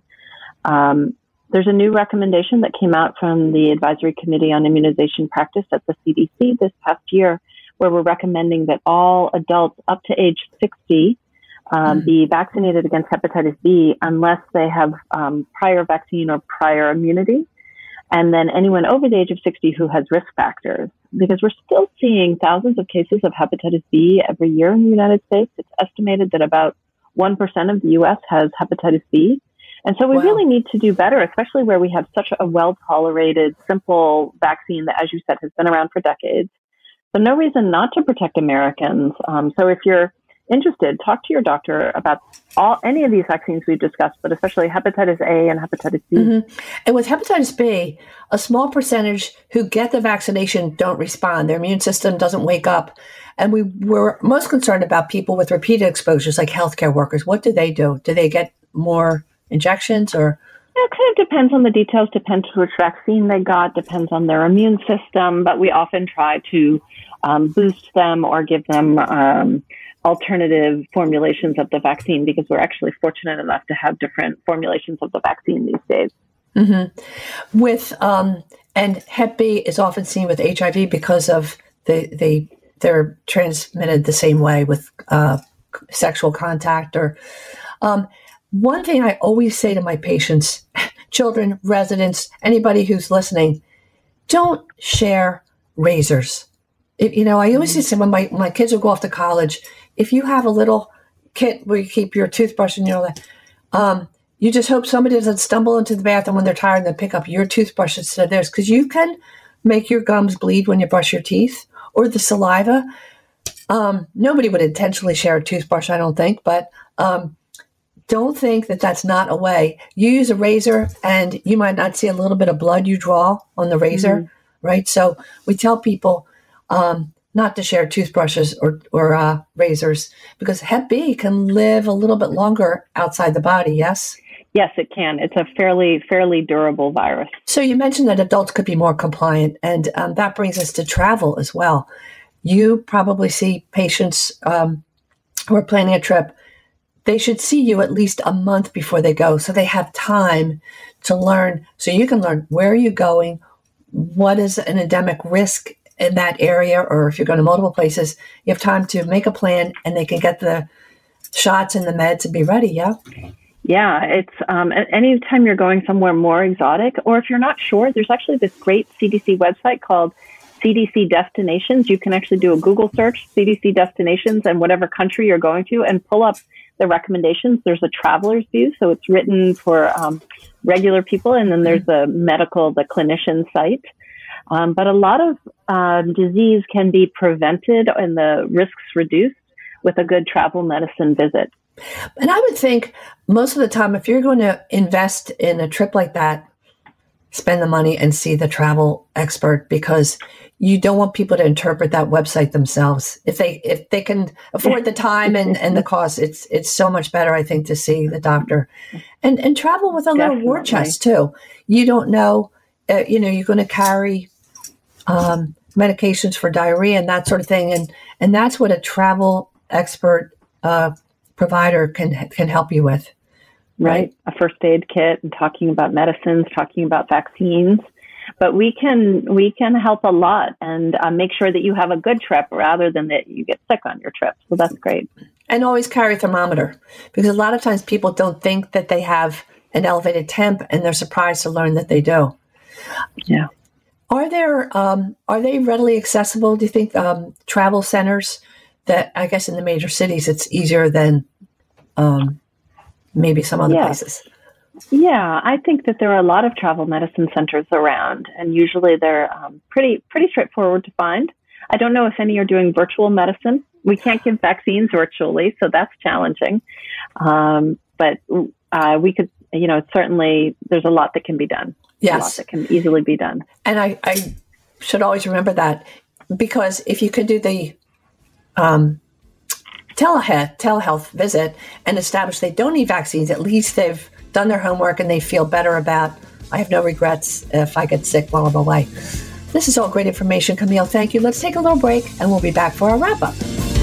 Um, there's a new recommendation that came out from the Advisory Committee on Immunization Practice at the C D C this past year, where we're recommending that all adults up to age sixty um, mm-hmm. be vaccinated against hepatitis B unless they have um, prior vaccine or prior immunity. And then anyone over the age of sixty who has risk factors, because we're still seeing thousands of cases of hepatitis B every year in the United States. It's estimated that about one percent of the U S has hepatitis B. And so we wow. really need to do better, especially where we have such a well-tolerated, simple vaccine that, as you said, has been around for decades. So no reason not to protect Americans. Um, so if you're interested, talk to your doctor about all any of these vaccines we've discussed, but especially hepatitis A and hepatitis B. Mm-hmm. And with hepatitis B, a small percentage who get the vaccination don't respond. Their immune system doesn't wake up. And we were most concerned about people with repeated exposures, like healthcare workers. What do they do? Do they get more injections or? It kind of depends on the details, depends which vaccine they got, depends on their immune system, but we often try to um, boost them or give them um, alternative formulations of the vaccine, because we're actually fortunate enough to have different formulations of the vaccine these days. Mm-hmm. With um, and Hep B is often seen with H I V because of the they they're transmitted the same way with uh, sexual contact. Or um, one thing I always say to my patients, children, residents, anybody who's listening, don't share razors. It, you know, I always say when my my kids will go off to college, if you have a little kit where you keep your toothbrush and you know that, um, you just hope somebody doesn't stumble into the bathroom when they're tired and then pick up your toothbrush instead of theirs, because you can make your gums bleed when you brush your teeth, or the saliva. Um, nobody would intentionally share a toothbrush, I don't think, but um, don't think that that's not a way. You use a razor and you might not see a little bit of blood you draw on the razor, mm-hmm. right? So we tell people um, not to share toothbrushes or, or uh, razors, because Hep B can live a little bit longer outside the body, yes? Yes, it can. It's a fairly, fairly durable virus. So you mentioned that adults could be more compliant, and um, that brings us to travel as well. You probably see patients um, who are planning a trip. They should see you at least a month before they go, so they have time to learn. So you can learn, where are you going? What is an endemic risk in that area? Or if you're going to multiple places, you have time to make a plan, and they can get the shots and the meds and be ready, yeah? Yeah, it's um, anytime you're going somewhere more exotic, or if you're not sure, there's actually this great C D C website called C D C Destinations. You can actually do a Google search, C D C Destinations, and whatever country you're going to, and pull up the recommendations. There's a traveler's view, so it's written for um, regular people, and then there's the medical, the clinician site. Um, but a lot of um, disease can be prevented and the risks reduced with a good travel medicine visit. And I would think most of the time, if you're going to invest in a trip like that, spend the money and see the travel expert, because you don't want people to interpret that website themselves. If they if they can afford the time and, and the cost, it's it's so much better, I think, to see the doctor. And and travel with a Definitely. little war chest, too. You don't know, uh, you know, you're going to carry um, medications for diarrhea and that sort of thing. And, and that's what a travel expert uh provider can can help you with, right? right? A first aid kit, and talking about medicines, talking about vaccines. But we can we can help a lot, and uh, make sure that you have a good trip rather than that you get sick on your trip. So that's great. And always carry a thermometer, because a lot of times people don't think that they have an elevated temp, and they're surprised to learn that they do. Yeah. Are there um, are they readily accessible? Do you think um, travel centers? That I guess in the major cities, it's easier than um, maybe some other yeah. places. Yeah, I think that there are a lot of travel medicine centers around, and usually they're um, pretty pretty straightforward to find. I don't know if any are doing virtual medicine. We can't give vaccines virtually, so that's challenging. Um, but uh, we could, you know, certainly there's a lot that can be done. Yes. A lot that can easily be done. And I, I should always remember that, because if you could do the Um, telehealth, telehealth visit and establish they don't need vaccines, at least they've done their homework and they feel better about, I have no regrets if I get sick while I'm away. This is all great information, Camille. Thank you. Let's take a little break, and we'll be back for our wrap-up.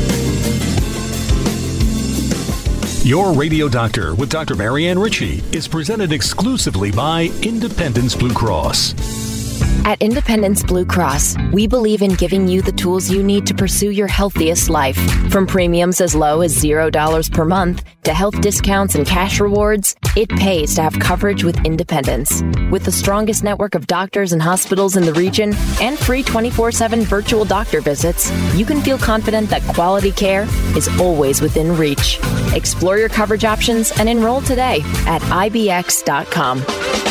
Your Radio Doctor with Doctor Marianne Ritchie is presented exclusively by Independence Blue Cross. At Independence Blue Cross, we believe in giving you the tools you need to pursue your healthiest life. From premiums as low as zero dollars per month to health discounts and cash rewards, it pays to have coverage with Independence. With the strongest network of doctors and hospitals in the region and free twenty-four seven virtual doctor visits, you can feel confident that quality care is always within reach. Explore your coverage options and enroll today at I B X dot com.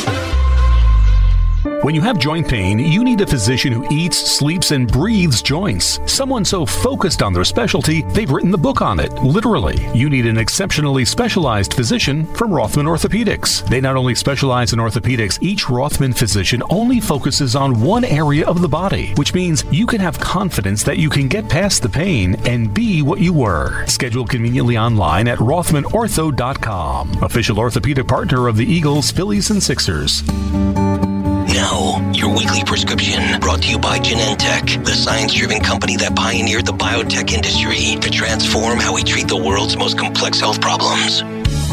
When you have joint pain, you need a physician who eats, sleeps, and breathes joints. Someone so focused on their specialty, they've written the book on it, literally. You need an exceptionally specialized physician from Rothman Orthopedics. They not only specialize in orthopedics, each Rothman physician only focuses on one area of the body, which means you can have confidence that you can get past the pain and be what you were. Schedule conveniently online at rothman ortho dot com. Official orthopedic partner of the Eagles, Phillies, and Sixers. Now, Your weekly prescription, brought to you by Genentech, the science-driven company that pioneered the biotech industry to transform how we treat the world's most complex health problems.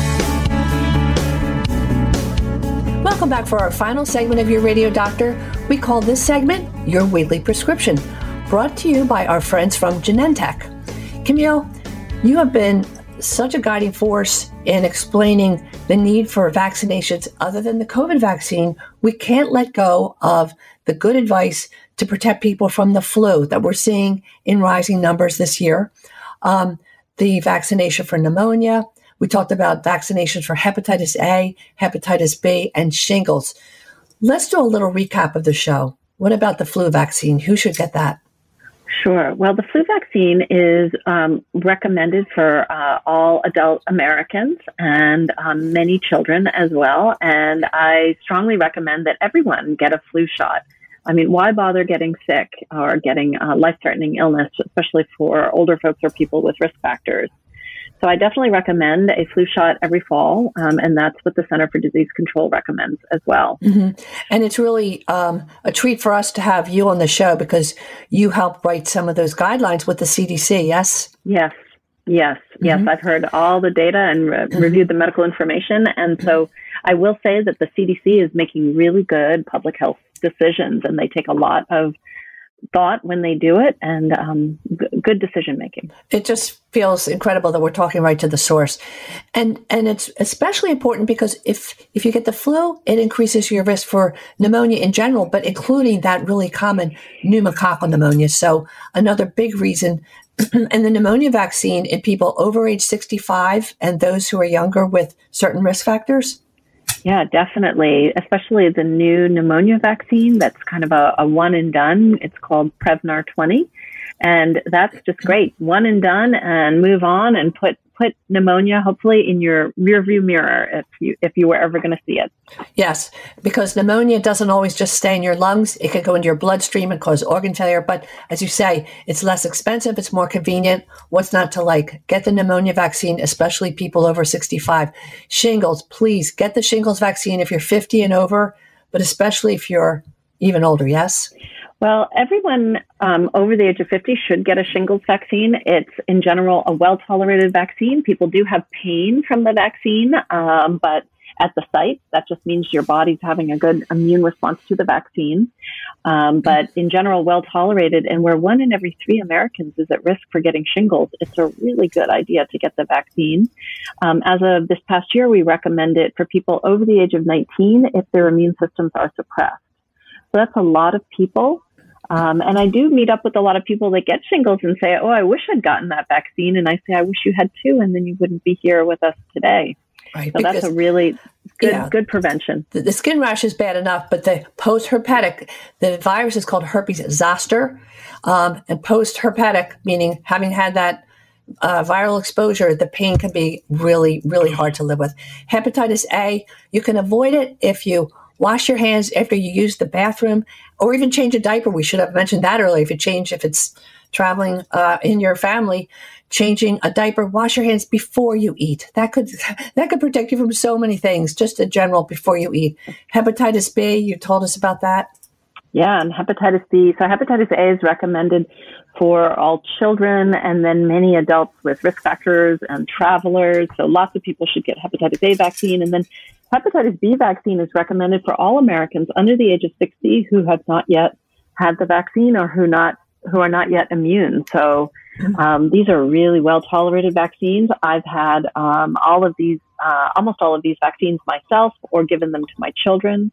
Welcome back for our final segment of Your Radio Doctor. We call this segment Your Weekly Prescription, brought to you by our friends from Genentech. Camille, you have been such a guiding force in explaining the need for vaccinations other than the COVID vaccine. We can't let go of the good advice to protect people from the flu that we're seeing in rising numbers this year. Um, the vaccination for pneumonia. We talked about vaccinations for hepatitis A, hepatitis B, and shingles. Let's do a little recap of the show. What about the flu vaccine? Who should get that? Sure. Well, the flu vaccine is um, recommended for uh, all adult Americans and um, many children as well. And I strongly recommend that everyone get a flu shot. I mean, why bother getting sick or getting uh, life-threatening illness, especially for older folks or people with risk factors? So I definitely recommend a flu shot every fall, um, and that's what the Center for Disease Control recommends as well. Mm-hmm. And it's really um, a treat for us to have you on the show because you helped write some of those guidelines with the C D C, yes? Yes, yes, mm-hmm. yes. I've heard all the data and re- mm-hmm. reviewed the medical information, and so mm-hmm. I will say that the C D C is making really good public health decisions, and they take a lot of thought when they do it, and um, g- good decision making. It just feels incredible that we're talking right to the source, and and it's especially important because if if you get the flu, it increases your risk for pneumonia in general, but including that really common pneumococcal pneumonia. So another big reason. And the pneumonia vaccine in people over age sixty-five and those who are younger with certain risk factors. Yeah, definitely, especially the new pneumonia vaccine that's kind of a, a one and done. It's called Prevnar twenty. And that's just great. One and done and move on and put, put pneumonia hopefully in your rearview mirror if you if you were ever going to see it. Yes, because pneumonia doesn't always just stay in your lungs. It could go into your bloodstream and cause organ failure. But as you say, it's less expensive. It's more convenient. What's not to like? Get the pneumonia vaccine, especially people over sixty-five. Shingles, please get the shingles vaccine if you're fifty and over, but especially if you're even older, yes? Well, everyone um, over the age of fifty should get a shingles vaccine. It's, in general, a well-tolerated vaccine. People do have pain from the vaccine, um, but at the site, that just means your body's having a good immune response to the vaccine. Um, but in general, well-tolerated, and where one in every three Americans is at risk for getting shingles, it's a really good idea to get the vaccine. Um, as of this past year, we recommend it for people over the age of nineteen if their immune systems are suppressed. So that's a lot of people. Um, and I do meet up with a lot of people that get shingles and say, oh, I wish I'd gotten that vaccine. And I say, I wish you had too, and then you wouldn't be here with us today. Right, so that's a really good yeah, good prevention. The, the skin rash is bad enough, but the post-herpetic, the virus is called herpes zoster. Um, and post-herpetic, meaning having had that uh, viral exposure, the pain can be really, really hard to live with. Hepatitis A, you can avoid it if you wash your hands after you use the bathroom, or even change a diaper. We should have mentioned that earlier. If you change, if it's traveling uh, in your family, changing a diaper, wash your hands before you eat. That could that could protect you from so many things, just in general, before you eat. Hepatitis B, you told us about that. Yeah, and hepatitis B. So hepatitis A is recommended for all children and then many adults with risk factors and travelers. So lots of people should get hepatitis A vaccine. And then hepatitis B vaccine is recommended for all Americans under the age of sixty who have not yet had the vaccine or who not who are not yet immune. So um, these are really well-tolerated vaccines. I've had um, all of these, uh, almost all of these vaccines myself or given them to my children.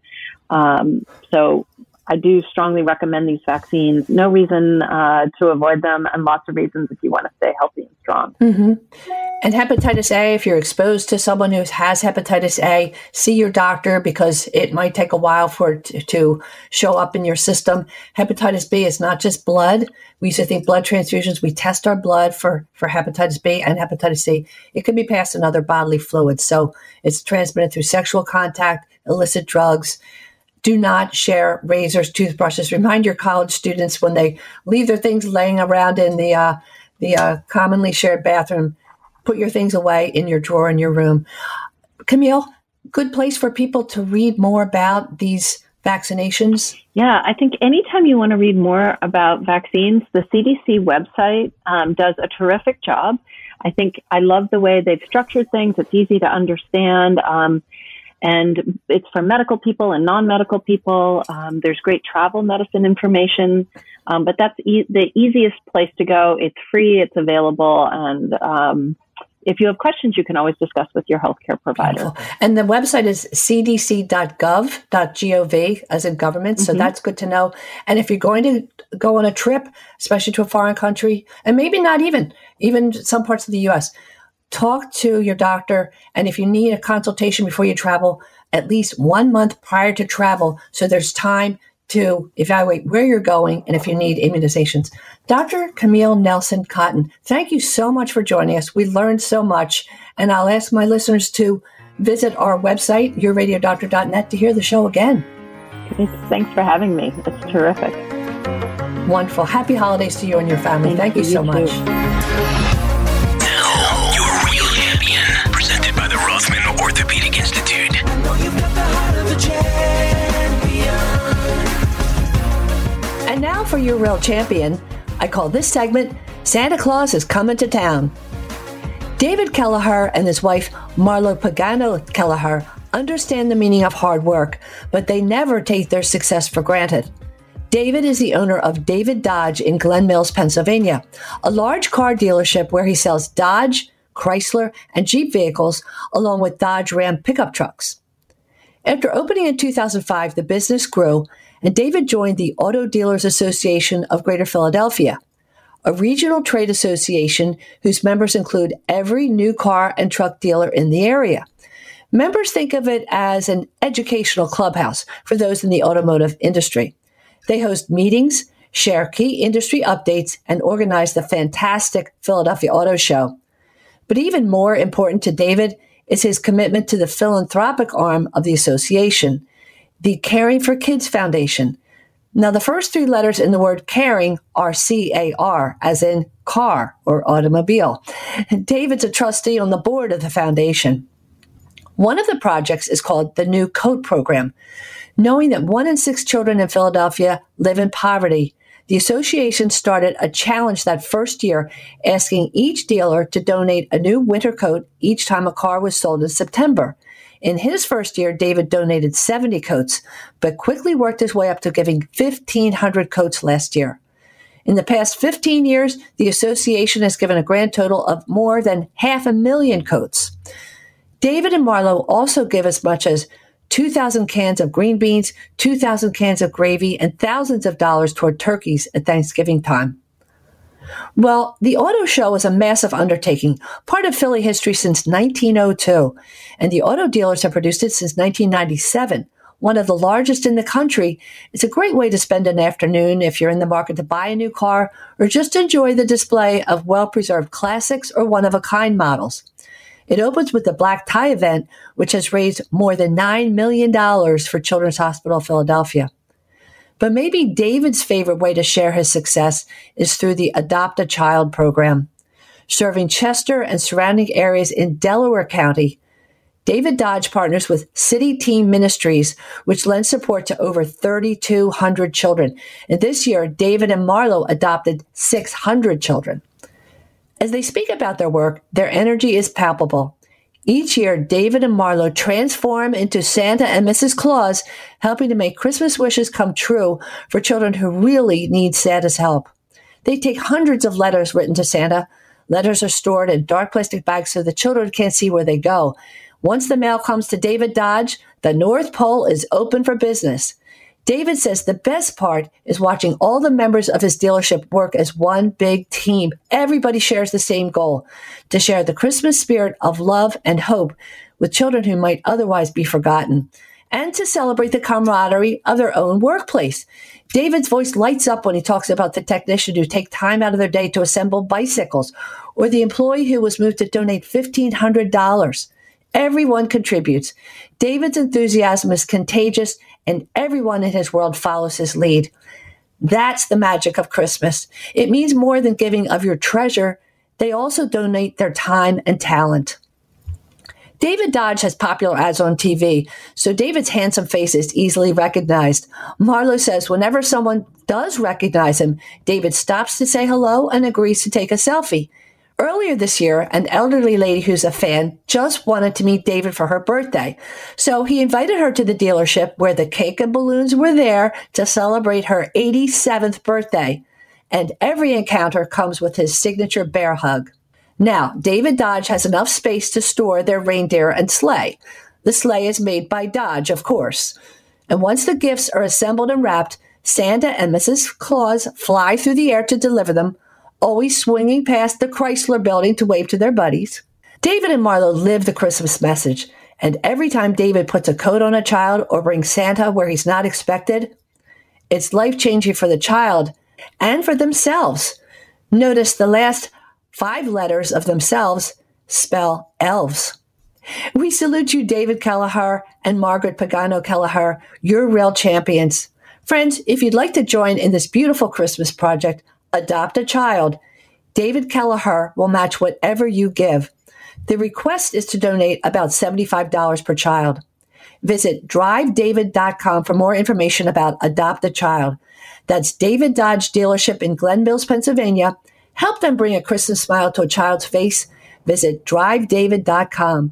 Um, so I do strongly recommend these vaccines. No reason uh, to avoid them, and lots of reasons if you want to stay healthy and strong. Mm-hmm. And hepatitis A, if you're exposed to someone who has hepatitis A, see your doctor because it might take a while for it to, to show up in your system. Hepatitis B is not just blood. We used to think blood transfusions. We test our blood for, for hepatitis B and hepatitis C. It can be passed in other bodily fluids. So it's transmitted through sexual contact, illicit drugs. Do not share razors, toothbrushes. Remind your college students when they leave their things laying around in the uh, the uh, commonly shared bathroom, put your things away in your drawer in your room. Camille, good place for people to read more about these vaccinations? Yeah, I think anytime you want to read more about vaccines, the C D C website um, does a terrific job. I think I love the way they've structured things. It's easy to understand. Um, and it's for medical people and non-medical people. Um, there's great travel medicine information. Um, but that's e- the easiest place to go. It's free, it's available, and um, if you have questions, you can always discuss with your healthcare provider. Wonderful. And the website is c d c dot gov dot gov, as in government, so mm-hmm. that's good to know. And if you're going to go on a trip, especially to a foreign country, and maybe not even, even some parts of the U S, talk to your doctor, and if you need a consultation before you travel, at least one month prior to travel, so there's time to evaluate where you're going and if you need immunizations. Doctor Camille Nelson Cotton, thank you so much for joining us. We learned so much, and I'll ask my listeners to visit our website, your radio doctor dot net, to hear the show again. Thanks for having me. It's terrific. Wonderful. Happy holidays to you and your family. Thank, thank you, you so you much. Now, your real champion, presented by the Rothman Orthopedic Institute. I know you've got the heart of a champion. And now for your real champion, I call this segment, Santa Claus is Coming to Town. David Kelleher and his wife, Marlo Pagano Kelleher, understand the meaning of hard work, but they never take their success for granted. David is the owner of David Dodge in Glen Mills, Pennsylvania, a large car dealership where he sells Dodge, Chrysler, and Jeep vehicles, along with Dodge Ram pickup trucks. After opening in two thousand five, the business grew, and David joined the Auto Dealers Association of Greater Philadelphia, a regional trade association whose members include every new car and truck dealer in the area. Members think of it as an educational clubhouse for those in the automotive industry. They host meetings, share key industry updates, and organize the fantastic Philadelphia Auto Show. But even more important to David is his commitment to the philanthropic arm of the association, the Caring for Kids Foundation. Now, the first three letters in the word caring are C A R, as in car or automobile. David's a trustee on the board of the foundation. One of the projects is called the New Coat Program. Knowing that one in six children in Philadelphia live in poverty, the association started a challenge that first year, asking each dealer to donate a new winter coat each time a car was sold in September. In his first year, David donated seventy coats, but quickly worked his way up to giving fifteen hundred coats last year. In the past fifteen years, the association has given a grand total of more than half a million coats. David and Marlo also give as much as two thousand cans of green beans, two thousand cans of gravy, and thousands of dollars toward turkeys at Thanksgiving time. Well, the auto show is a massive undertaking, part of Philly history since nineteen oh two, and the auto dealers have produced it since nineteen ninety-seven, one of the largest in the country. It's a great way to spend an afternoon if you're in the market to buy a new car or just enjoy the display of well-preserved classics or one-of-a-kind models. It opens with the Black Tie event, which has raised more than nine million dollars for Children's Hospital of Philadelphia. But maybe David's favorite way to share his success is through the Adopt a Child program. Serving Chester and surrounding areas in Delaware County, David Dodge partners with City Team Ministries, which lends support to over thirty-two hundred children. And this year, David and Marlo adopted six hundred children. As they speak about their work, their energy is palpable. Each year, David and Marlo transform into Santa and Missus Claus, helping to make Christmas wishes come true for children who really need Santa's help. They take hundreds of letters written to Santa. Letters are stored in dark plastic bags so the children can't see where they go. Once the mail comes to David Dodge, the North Pole is open for business. David says the best part is watching all the members of his dealership work as one big team. Everybody shares the same goal, to share the Christmas spirit of love and hope with children who might otherwise be forgotten, and to celebrate the camaraderie of their own workplace. David's voice lights up when he talks about the technician who take time out of their day to assemble bicycles, or the employee who was moved to donate fifteen hundred dollars. Everyone contributes. David's enthusiasm is contagious, and everyone in his world follows his lead. That's the magic of Christmas. It means more than giving of your treasure. They also donate their time and talent. David Dodge has popular ads on T V, so David's handsome face is easily recognized. Marlo says whenever someone does recognize him, David stops to say hello and agrees to take a selfie. Earlier this year, an elderly lady who's a fan just wanted to meet David for her birthday. So he invited her to the dealership where the cake and balloons were there to celebrate her eighty-seventh birthday. And every encounter comes with his signature bear hug. Now, David Dodge has enough space to store their reindeer and sleigh. The sleigh is made by Dodge, of course. And once the gifts are assembled and wrapped, Santa and Missus Claus fly through the air to deliver them, always swinging past the Chrysler building to wave to their buddies. David and Marlo live the Christmas message, and every time David puts a coat on a child or brings Santa where he's not expected, it's life-changing for the child and for themselves. Notice the last five letters of themselves spell elves. We salute you, David Kelleher and Margaret Pagano Kelleher. You're real champions. Friends, if you'd like to join in this beautiful Christmas project, Adopt a Child, David Kelleher will match whatever you give. The request is to donate about seventy-five dollars per child. Visit drive david dot com for more information about Adopt a Child. That's David Dodge dealership in Glen Mills, Pennsylvania. Help them bring a Christmas smile to a child's face. Visit drive david dot com.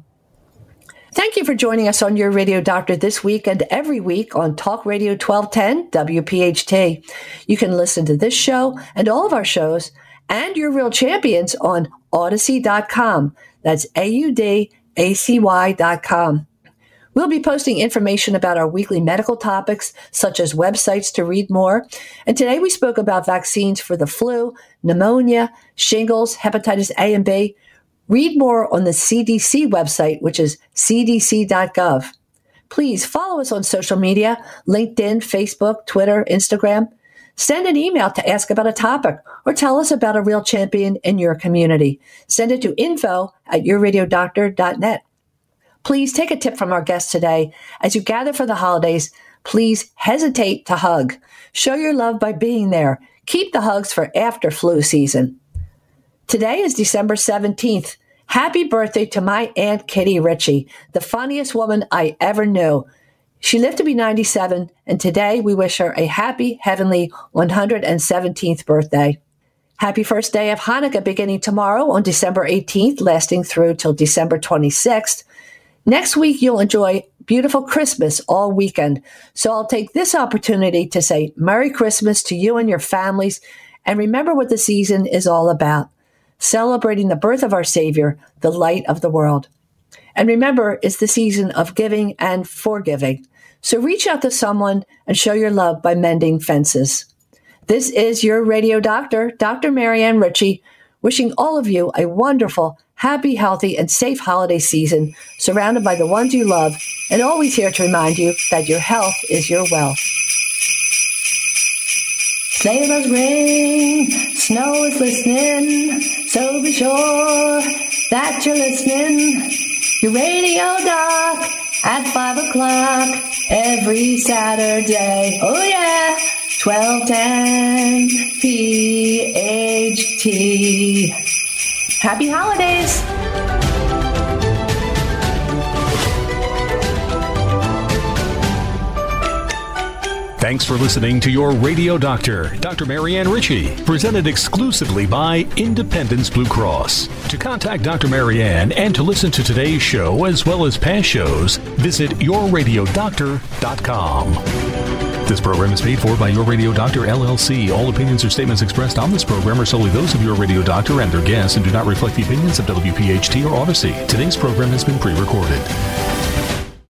Thank you for joining us on Your Radio Doctor this week and every week on Talk Radio twelve ten W P H T. You can listen to this show and all of our shows and Your Real Champions on Audacy dot com. That's A U D A C Y dot com. We'll be posting information about our weekly medical topics, such as websites to read more. And today we spoke about vaccines for the flu, pneumonia, shingles, hepatitis A and B. Read more on the C D C website, which is c d c dot gov. Please follow us on social media, LinkedIn, Facebook, Twitter, Instagram. Send an email to ask about a topic or tell us about a real champion in your community. Send it to info at your radio doctor dot net. Please take a tip from our guest today. As you gather for the holidays, please hesitate to hug. Show your love by being there. Keep the hugs for after flu season. Today is December seventeenth. Happy birthday to my Aunt Kitty Ritchie, the funniest woman I ever knew. She lived to be ninety-seven, and today we wish her a happy, heavenly one hundred seventeenth birthday. Happy first day of Hanukkah beginning tomorrow on December eighteenth, lasting through till December twenty-sixth. Next week, you'll enjoy beautiful Christmas all weekend. So I'll take this opportunity to say Merry Christmas to you and your families, and remember what the season is all about. Celebrating the birth of our Savior, the light of the world. And remember, it's the season of giving and forgiving. So reach out to someone and show your love by mending fences. This is your radio doctor, Doctor Marianne Ritchie, wishing all of you a wonderful, happy, healthy, and safe holiday season, surrounded by the ones you love, and always here to remind you that your health is your wealth. Sleigh bells ring, snow is listening, so be sure that you're listening. Your radio doc at five o'clock every Saturday. Oh yeah, twelve ten P H T. Happy holidays. Thanks for listening to Your Radio Doctor, Doctor Marianne Ritchie, presented exclusively by Independence Blue Cross. To contact Doctor Marianne and to listen to today's show as well as past shows, visit your radio doctor dot com. This program is paid for by Your Radio Doctor, L L C. All opinions or statements expressed on this program are solely those of Your Radio Doctor and their guests and do not reflect the opinions of W P H T or Audacy. Today's program has been pre-recorded.